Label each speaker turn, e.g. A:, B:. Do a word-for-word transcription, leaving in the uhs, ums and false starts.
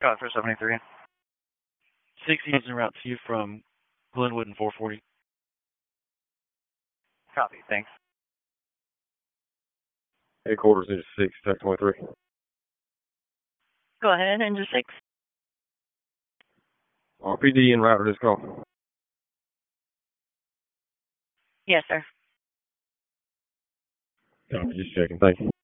A: Got it for seventy-three. sixty is en route to you from Glenwood and four forty. Copy, thanks.
B: Headquarters, Engine six, Tech twenty-three.
C: Go ahead, Engine six.
B: R P D en route to this call.
C: Yes, sir.
B: Copy, just checking. Thank you.